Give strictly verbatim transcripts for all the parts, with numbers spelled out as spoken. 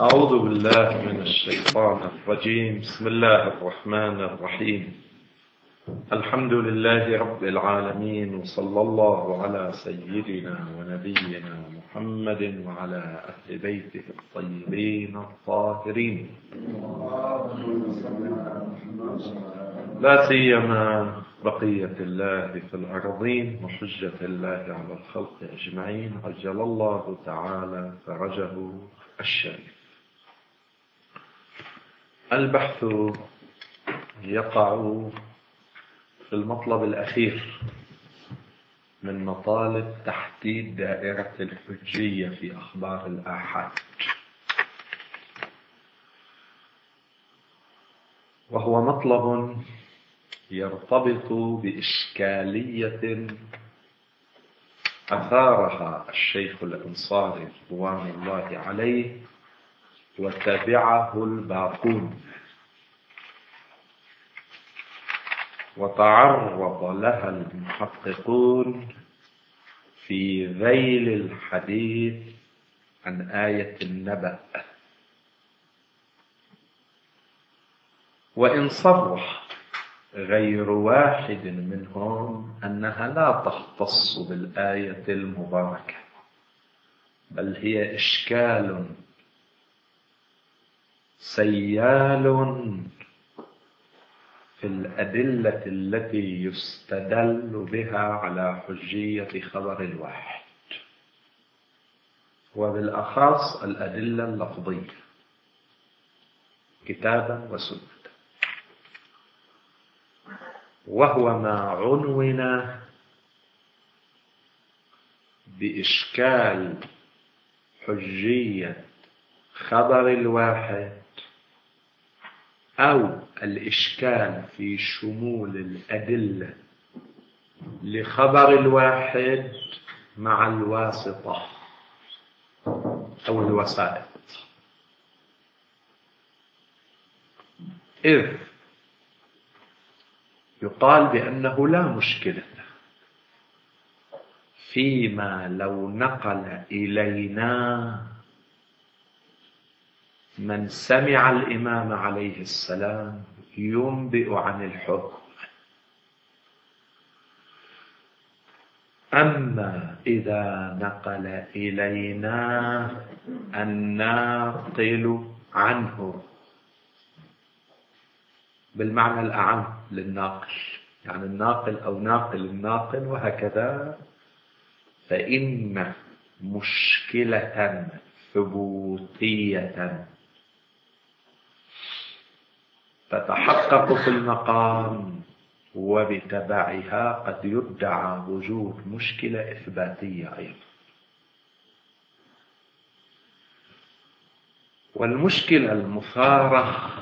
أعوذ بالله من الشيطان الرجيم. بسم الله الرحمن الرحيم. الحمد لله رب العالمين، وصلى الله على سيدنا ونبينا محمد وعلى أهل بيته الطيبين الطاهرين، لا سيما بقية الله في الأرضين وحجة الله على الخلق أجمعين، عجل الله تعالى فرجه الشريف. البحث يقع في المطلب الأخير من مطالب تحديد دائرة الحجية في أخبار الآحاد، وهو مطلب يرتبط بإشكالية أثارها الشيخ الأنصاري رضوان الله عليه وتبعه الباقون، وتعرض لها المحققون في ذيل الحديث عن آية النبأ، وإن صرح غير واحد منهم أنها لا تختص بالآية المباركة، بل هي إشكال سيال في الأدلة التي يستدل بها على حجية خبر الواحد، وبالأخص الأدلة اللفظية كتابا وسنة، وهو ما عنون بإشكال حجية خبر الواحد أو الإشكال في شمول الأدلة لخبر الواحد مع الواسطة أو الوسائط. إذ يقال بأنه لا مشكلة فيما لو نقل إلينا من سمع الإمام عليه السلام ينبئ عن الحكم، أما إذا نقل إلينا الناقل عنه بالمعنى الأعم للناقل، يعني الناقل أو ناقل الناقل وهكذا، فإن مشكلة ثبوتية تتحقق في المقام، وبتبعها قد يدعى وجود مشكلة إثباتية أيضا. والمشكلة المثارة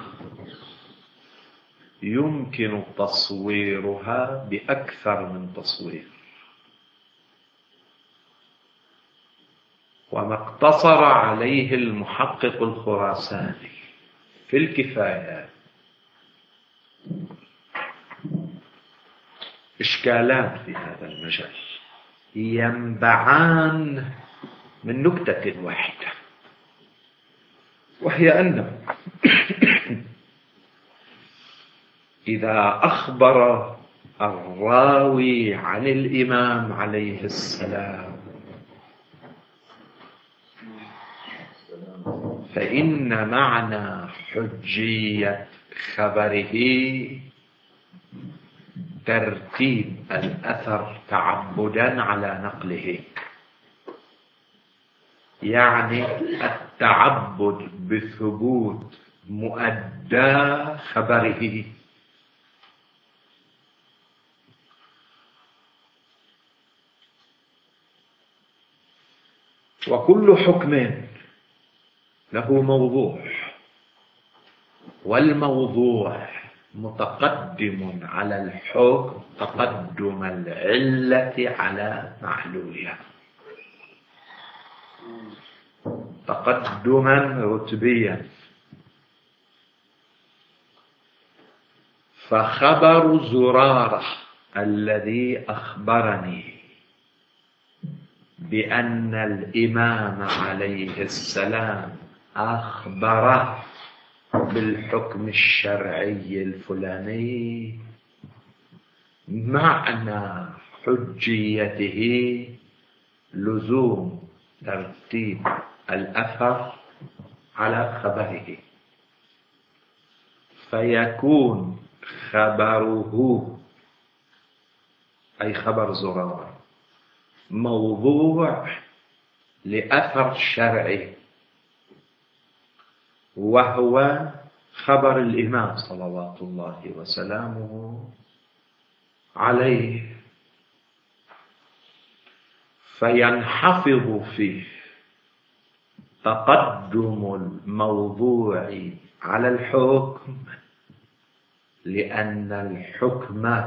يمكن تصويرها بأكثر من تصوير، وما اقتصر عليه المحقق الخراساني في الكفاية إشكالات في هذا المجال ينبعان من نكتة واحدة، وهي أنه إذا أخبر الراوي عن الإمام عليه السلام فإن معنى حجية خبره ترتيب الأثر تعبدا على نقله، يعني التعبد بثبوت مؤدى خبره. وكل حكم له موضوع، والموضوع متقدم على الحكم تقدم العلة على معلولها، تقدما رتبيا. فخبر زرارة الذي أخبرني بأن الإمام عليه السلام أخبره بالحكم الشرعي الفلاني معنى حجيته لزوم ترتيب الأثر على خبره، فيكون خبره أي خبر زرارة موضوع لأثر شرعي، وهو خبر الإمام صلوات الله وسلامه عليه، فينحفظ فيه تقدم الموضوع على الحكم، لأن الحكم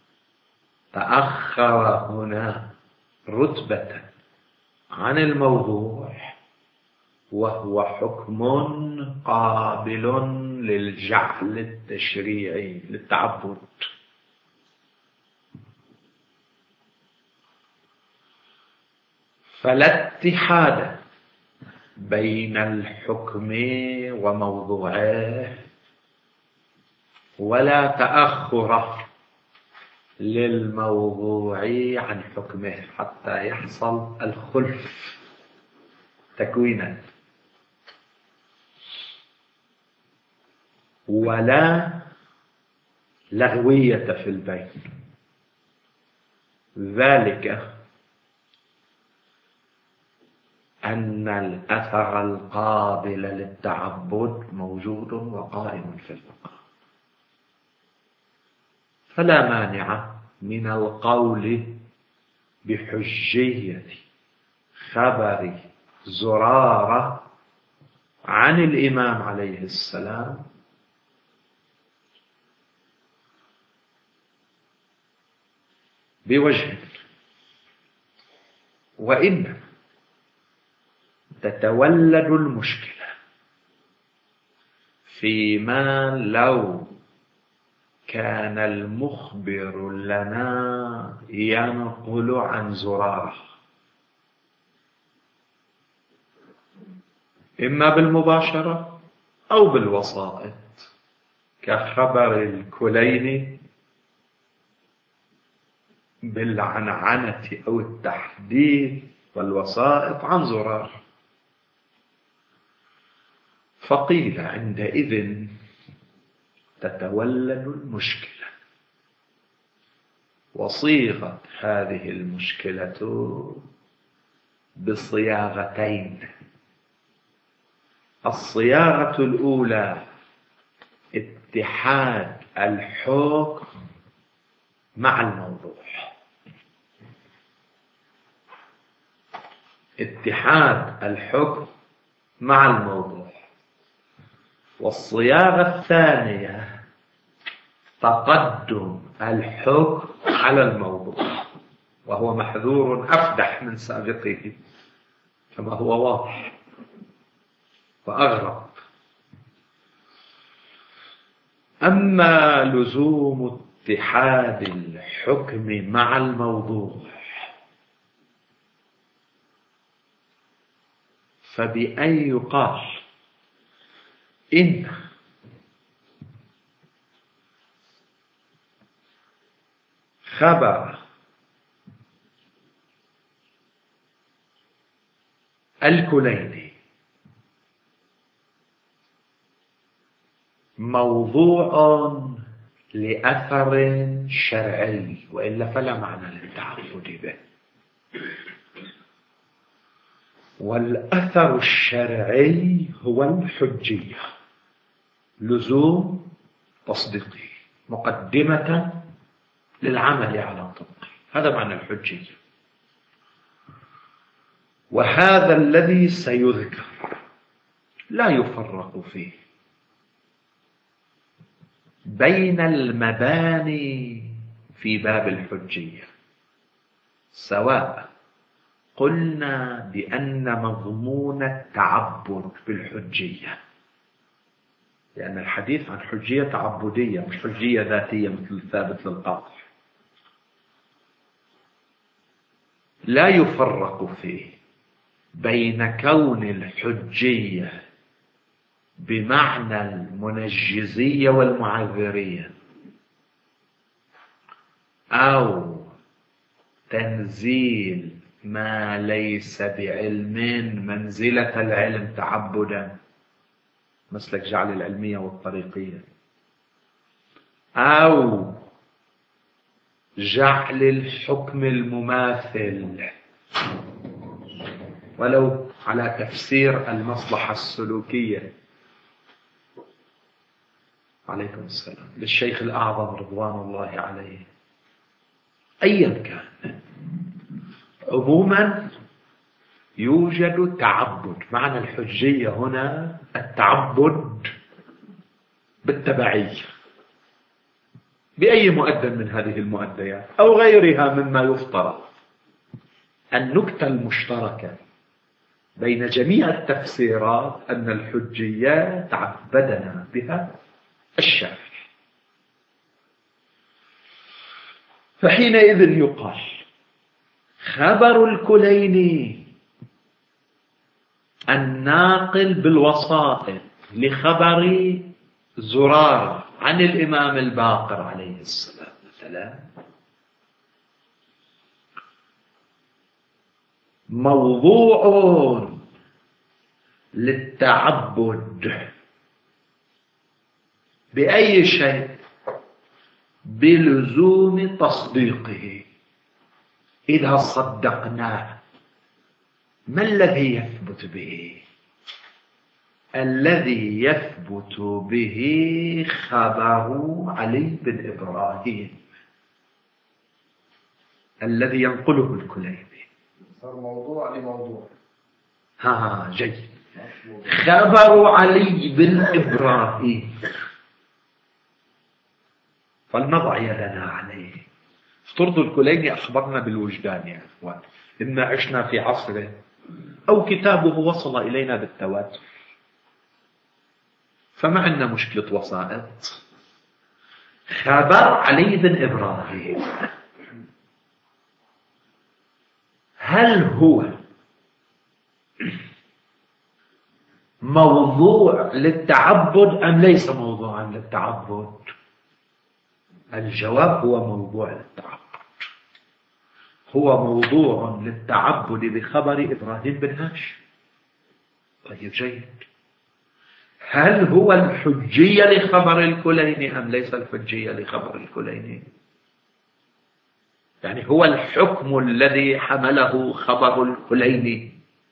تأخر هنا رتبة عن الموضوع، وهو حكم قابل للجعل التشريعي للتعبد. فلا اتحاد بين الحكم وموضوعه، ولا تأخر للموضوع عن حكمه حتى يحصل الخلف تكوينا، ولا لغوية في البين. ذلك أن الأثر القابل للتعبد موجود وقائم في الفقه، فلا مانع من القول بحجية خبر زرارة عن الإمام عليه السلام بوجه، وإن تتولد المشكلة فيما لو كان المخبر لنا ينقل عن زرارة إما بالمباشرة أو بالوسائط، كخبر الكليني بالعنعنة أو التحديث والوسائط عن زرار. فقيل عندئذ تتولد المشكلة، وصيغت هذه المشكلة بصياغتين. الصياغة الأولى اتحاد الحكم مع الموضوع، اتحاد الحكم مع الموضوع. والصياغة الثانية تقدم الحكم على الموضوع، وهو محذور أفدح من سابقه كما هو واضح وأغرب. أما لزوم اتحاد الحكم مع الموضوع فبأن يقال إن خبر الكليني موضوع لأثر شرعي، وإلا فلا معنى للتعبد به. والأثر الشرعي هو الحجية، لزوم تصديقه مقدمة للعمل على طبقه، هذا معنى الحجية. وهذا الذي سيذكر لا يفرق فيه بين المباني في باب الحجية، سواء قلنا بأن مضمون التعبد بالحجية، لأن الحديث عن حجية تعبدية مش حجية ذاتية مثل الثابت للقاطع، لا يفرق فيه بين كون الحجية بمعنى المنجزية والمعذرية، أو تنزيل ما ليس بعلم منزلة العلم تعبدا، مسلك جعل العلمية والطريقية، أو جعل الحكم المماثل ولو على تفسير المصلحة السلوكية عليكم السلام للشيخ الأعظم رضوان الله عليه. أيا كان، عموما يوجد تعبد. معنى الحجية هنا التعبد بالتبعية بأي مؤدى من هذه المؤديات أو غيرها مما يفترض. النكتة المشتركة بين جميع التفسيرات أن الحجية تعبدنا بها الشافعي. فحينئذ يقال خبر الكليني الناقل بالوسائط لخبر زرار عن الإمام الباقر عليه السلام مثلا موضوع للتعبد بأي شيء بلزوم تصديقه. إذا صدقناه ما الذي يثبت به؟ الذي يثبت به خبر علي بن إبراهيم الذي ينقله الكليني. صار موضوع لموضوع. ها جيد. خبر علي بن إبراهيم فلنضع يدنا عليه. افترضوا الكليني أخبرنا بالوجدان يا أخوان، إنا عشنا في عصره أو كتابه وصل إلينا بالتواتر، فما عندنا مشكلة وسائط. خبر علي بن إبراهيم هل هو موضوع للتعبد أم ليس موضوعا للتعبد؟ الجواب هو موضوع للتعبد. هو موضوع للتعبد بخبر إبراهيم بن هاشم. طيب جيد. هل هو الحجية لخبر الكليني أم ليس الحجية لخبر الكليني؟ يعني هو الحكم الذي حمله خبر الكليني؟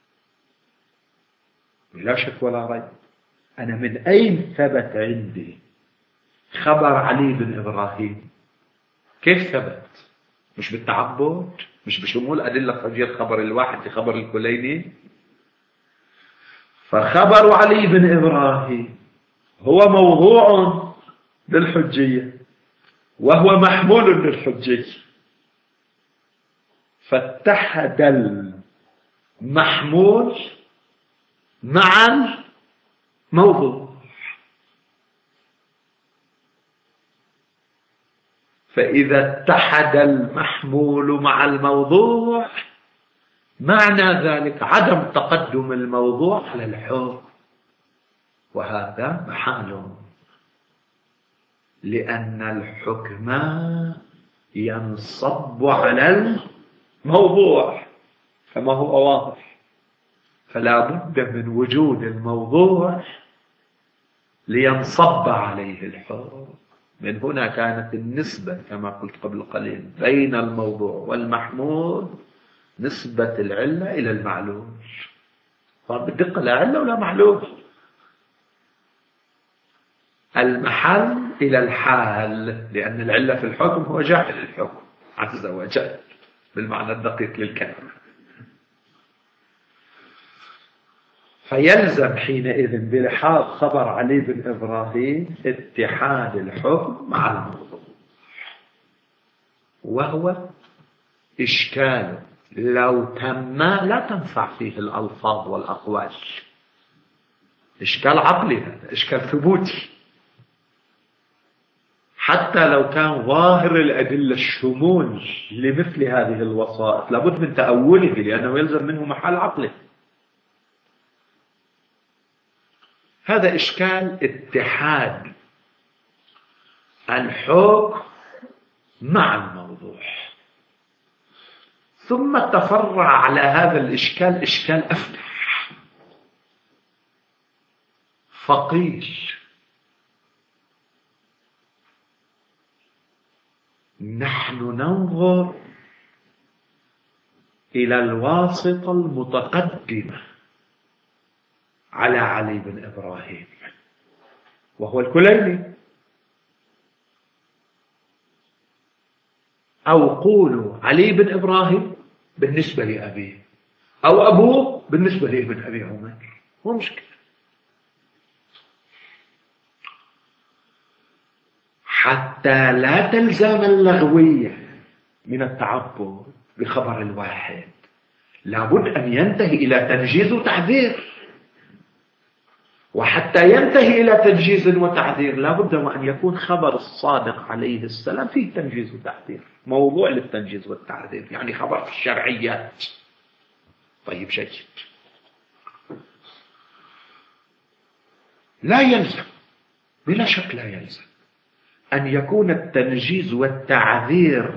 لا شك ولا ريب. أنا من أين ثبت عندي خبر علي بن إبراهيم؟ كيف ثبت؟ مش بالتعبد؟ مش بشمول أدلة حجية الخبر الواحد لخبر الكليني؟ فخبر علي بن إبراهيم هو موضوع للحجية وهو محمول للحجية، فاتحد المحمول مع الموضوع. فإذا اتحد المحمول مع الموضوع معنى ذلك عدم تقدم الموضوع على الحكم، وهذا محال، لأن الحكم ينصب على الموضوع كما هو واضح، فلا بد من وجود الموضوع لينصب عليه الحكم. من هنا كانت النسبة كما قلت قبل قليل بين الموضوع والمحمول نسبة العلة إلى المعلول. فبالدقة لا علة ولا معلول، المحل إلى الحال، لأن العلة في الحكم هو جاعل الحكم عز وجل بالمعنى الدقيق للكلمة. فيلزم حينئذ بلحاظ خبر علي بن إبراهيم اتحاد الحكم مع الموضوع، وهو إشكال لو تم لا تنفع فيه الألفاظ والأقوال. إشكال عقلي، هذا إشكال ثبوتي. حتى لو كان ظاهر الأدلة الشمول لمثل هذه الوسائط لابد من تأوله، لأنه يلزم منه محل عقله. هذا إشكال اتحاد الحكم مع الموضوع. ثم تفرع على هذا الإشكال إشكال أفتح، فقيل نحن ننظر إلى الواسطة المتقدمة على علي بن إبراهيم وهو الكليني، أو قولوا علي بن إبراهيم بالنسبة لأبيه، أو أبوه بالنسبة لابن أبي عمير، مو مشكلة. حتى لا تلزم اللغوية من التعبد بخبر الواحد، لابد أن ينتهي إلى تنجيز وتعذير، وحتى ينتهي إلى تنجيز وتعذير لابد وأن يكون خبر الصادق عليه السلام فيه تنجيز وتعذير، موضوع للتنجيز والتعذير، يعني خبر في الشرعيات. طيب جيد، لا يلزم، بلا شك لا يلزم أن يكون التنجيز والتعذير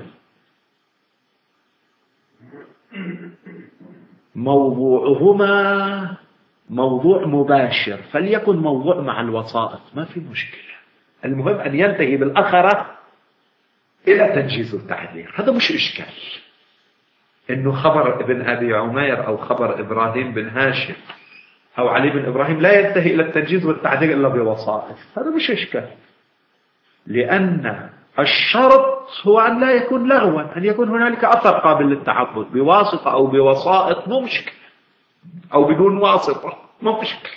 موضوعهما موضوع مباشر، فليكن موضوع مع الوسائط، ما في مشكلة. المهم أن ينتهي بالآخرة إلى تنجيز التعذير، هذا مش إشكال. إنه خبر ابن أبي عمير أو خبر إبراهيم بن هاشم أو علي بن إبراهيم لا ينتهي إلى التنجيز والتعذير إلا بوسائط، هذا مش إشكال، لأن الشرط هو أن لا يكون لغوا، أن يكون هنالك أثر قابل للتعبد بواسطة أو بوسائط، مو مشكلة، أو بدون واسطة، مو مشكلة.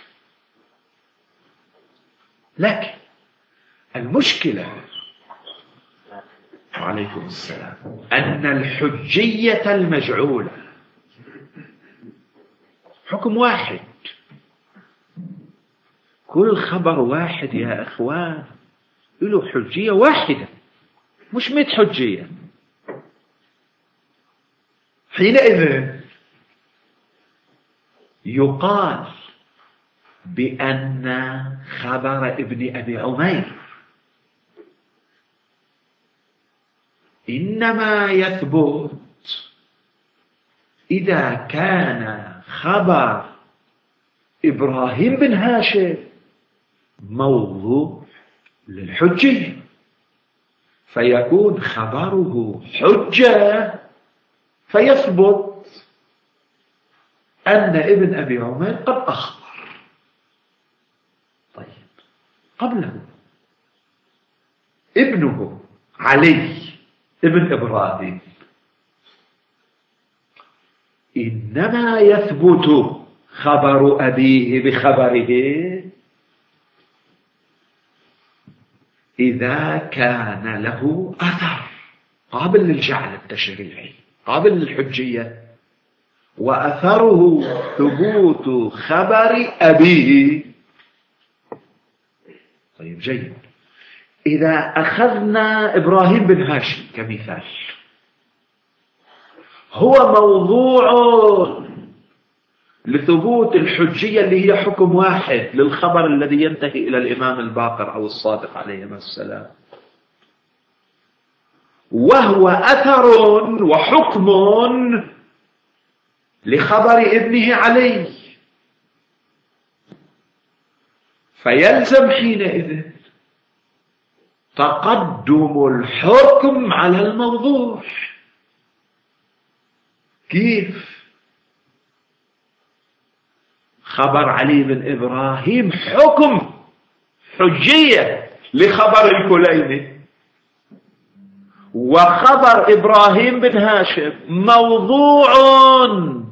لكن المشكلة وعليكم السلام أن الحجية المجعولة حكم واحد، كل خبر واحد يا أخوان له حجية واحدة، مش مئة حجية. حينئذ يقال بأن خبر ابن أبي عمير إنما يثبت إذا كان خبر إبراهيم بن هاشم موضوع للحجية، فيكون خبره حجة، فيثبت أن ابن أبي عمير قد أخبر. طيب قبله ابنه علي ابن إبراهيم إنما يثبت خبر أبيه بخبره إذا كان له أثر قابل للجعل التشريعي، قابل للحجية، وأثره ثبوت خبر أبيه. طيب جيد، إذا أخذنا إبراهيم بن هاشم كمثال، هو موضوع لثبوت الحجية اللي هي حكم واحد للخبر الذي ينتهي إلى الإمام الباقر أو الصادق عليهما السلام، وهو أثر وحكم لخبر ابنه علي، فيلزم حينئذ تقدم الحكم على الموضوع. كيف؟ خبر علي بن إبراهيم حكم حجية لخبر الكليني، وخبر إبراهيم بن هاشم موضوع